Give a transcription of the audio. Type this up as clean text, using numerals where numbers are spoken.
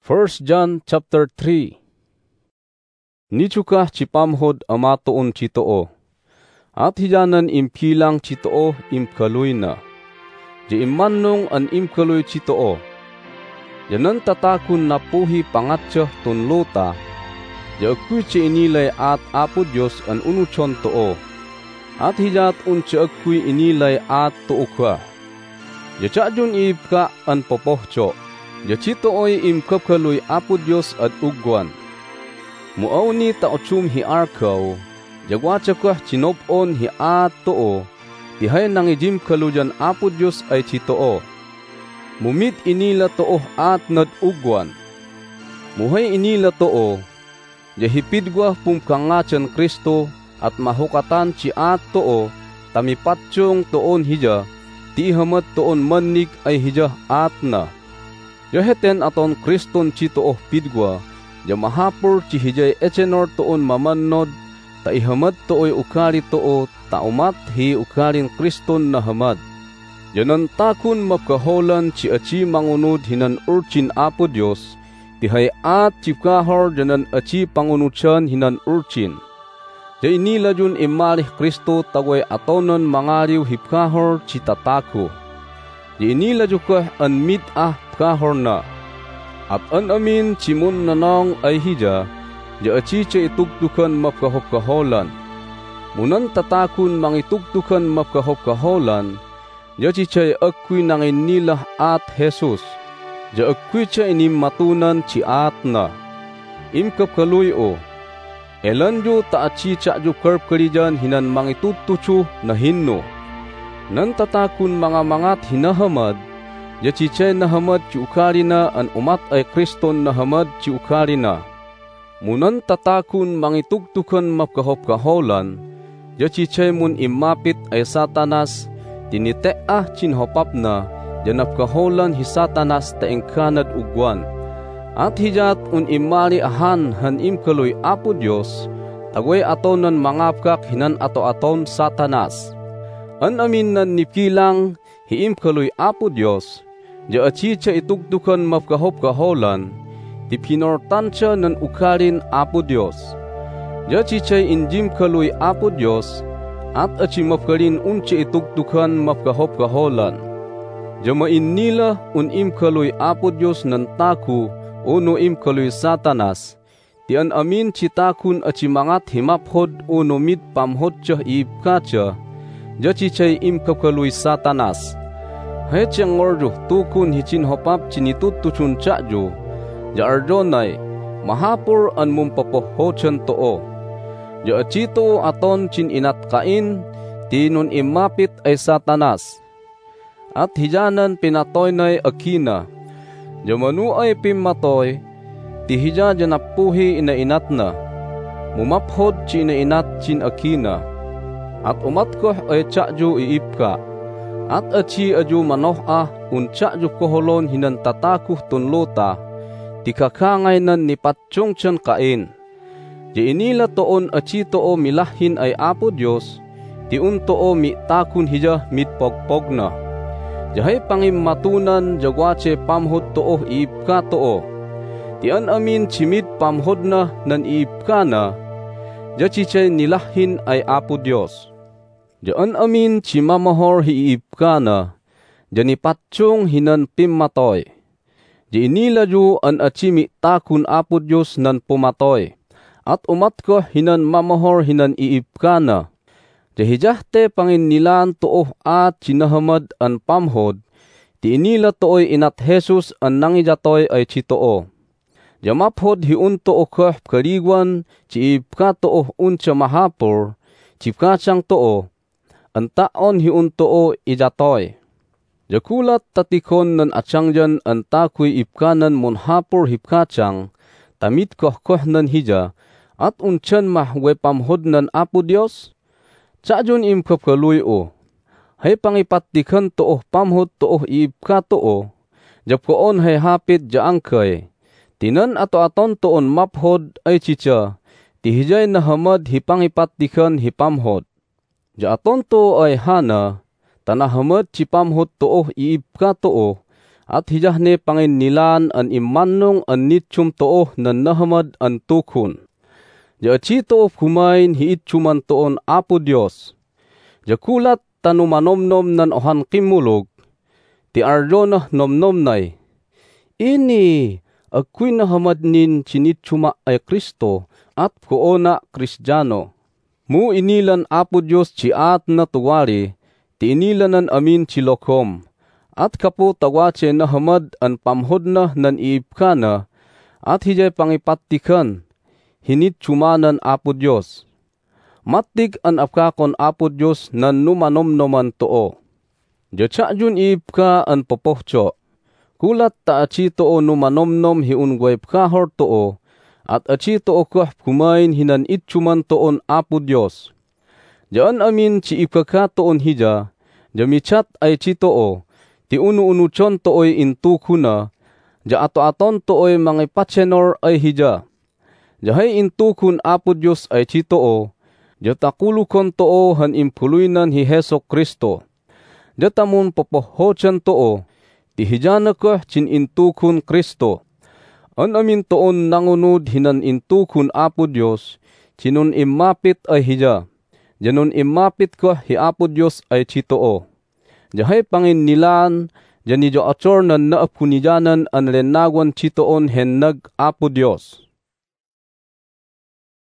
1 John chapter 3. Nichukah chipamhod ama toon chitoo. At hijanan impilang chitoo imkaluy na. Di imannong an imkaluy chitoo. Yanan tatakun na puhi pangatsyah tunluta. Di akuy chi inilay at apo Diyos an unuchon too. At hijat unchi akuy inilay at too ka. Di chadyon iibka an popohcho. Yachito oy imkapkaluy apo Diyos at ugwan. Muaw ni taochum hi arkaw, jagwachakwah chinopon hi at too, tihay nang ijim kalujan apo Diyos ay chitoo. Mumit inila too at nad ugwan. Muhay inila too, jahipidgwah pumkangachan Kristo at mahukatan chi at too, tamipatsyong toon hija, ti hamat toon manig ay hija at na. Yaheten aton Kriston chitoo pidgwa, jamahapur chihijay echenor toon mamannod, ta ihamad tooy ukari too, ta umat hi ukarin Kriston na hamad. Yanan takun mapkaholan chi achi mangunod hinan urchin apo Diyos, tihay at chipkahor janan achi pangunuchan hinan urchin. Jay nila jun imalih Kristo taway atonon mangariw hipkahor chi tataku. Jay nila jukah an mit kahor na. At an amin chimun nanong ay hija, di achiche itugtukan mapkahopkaholan. Munan tatakun mangitugtukan mapkahopkaholan, di achiche akwi nangin nilah at Jesus, di akwi che inim matunan chi at na. Imkapkaluy o, elanjo ta achicha ju karpkarijan hinan mangitutuchu na hinno. Nan tatakun mga mangat hinahamad, yachichay na hamad chi ukarina an umat ay Kriston na hamad chi ukarina. Munan tatakun mangitugtukan mapkahopkaholan, yachichay mun imapit ay Satanas, tiniteah chinhopap na, janapkaholan hi Satanas taengkanad ugwan. At hijat un imali ahan han imkaluy apo Diyos, tagway atonan mangapkak hinan ato-aton Satanas. An amin nan nipilang hi imkaluy apo Diyos, di achicha itugtukan mapkahopkaholan, di pinortansya nan ukarin apo Diyos. Di achichay injim kaluy apo Diyos, at achi mapkarin unchi itugtukan mapkahopkaholan. Di main nila un imkaluy apo Diyos nan taku, uno imkaluy Satanas, di an amin chitakun achi mangat himaphod uno mit pamhodcha iibkatcha, di achichay imkakaluy Satanas. Hay chang orjo tukun hichin hopap chinitutuchun chakjo, ja arjonay, mahapur an mumpapohochan too. Ja achito aton chin inatkain, tinun imapit ay Satanas. At hijanan pinatoy nay akina, ja manu ay pimatoy, ti hija janapuhi inainat na, mumaphod chi inainat chin akina. At umatkoh ay chakjo iipka. At achi aju manoh uncha ju koholon hinan tatakuh tunlota, tikakangay nan nipatsyong tiyan kain. Di inila toon achi too milahin ay apo Diyos, ti un too mitakun hija mitpogpog na. Jahay pangimmatunan jagwache pamhod too iipka too. Ti an amin chimit pamhod na nan iipka na, jachichay nilahin ay apo Diyos. Diyan amin chimamahor hiipka na, janipatsyong hinan pimmatoy. Di inila ju an achimi takun apo Diyos nan pumatoy, at umatko hinan mamahor hinan iipka na. Jahijahte pangin nilaan too at chinahamad an pamhod, di inila tooy inat Jesus an nangijatoy ay chitoo. Jamaphod hiun too kah karigwan, chiipka too uncha mahapor, chipkachang too, an taon hiun too ijatoy. Jakulat tatikon nan atsangjan an takuy ipkanan mon hapor hipkachang, tamit kohkoh nan hija, at unchan mahwe pamhod nan apo Diyos? Tsajon imkapkaluy o, hay pangipatikan too pamhod too ipka too, japkoon hay hapit jaangkay, tinan ato-aton toon maphod ay chicha, tihijay na hamad hipangipatikan hipamhod. Ja aton to ay hana, tanahamad chipamhod too iipka too, At hijah ne pangin nilan an imannong an nitsyum too nan nahamad an tukon. Ja achi too kumain hiitsyuman toon Apo Dios. Ja kulat tanumanomnom nan ohan kimulog. Ti Arjona nomnomnay. Ini agkuy nahamad nin sinitsyuma ay Kristo at koona Kristyano. Mu inilan Apo Dios ci at na tuwari, ti inilanan amin ci lokom. At kapo tawace nahamad an pamhodna nan iipkana, at hijay pangipatikan, hinitsyumanan Apo Dios. Mattig an apkakon Apo Dios nan numanomnoman too. Diya jun iipka an popohcho. Kulat ta achi too numanomnom hiungway pkahor too, at achi too kah kumain hinan itsyuman toon Apo Dios. Diyan amin ci ipkaka toon hija, jamichat ay ci too, ti unu-unuchon tooy intukuna, ja ato-aton tooy mga patsenor ay hija. Jahay intukun Apo Dios ay ci too, ja takulukon too han impuluinan hi Heso Kristo. Ja tamun popohochan too, ti hijana kah chin intukun Kristo. An amin toon nangunod hinan intukun Apo Dios, chinon imapit ay hija. Janon imapit kah hi Apo Dios ay ci too. Jahay pangin nilan, jani jo achor nan naapunijanan an lenagwan ci toon hen nag Apo Dios.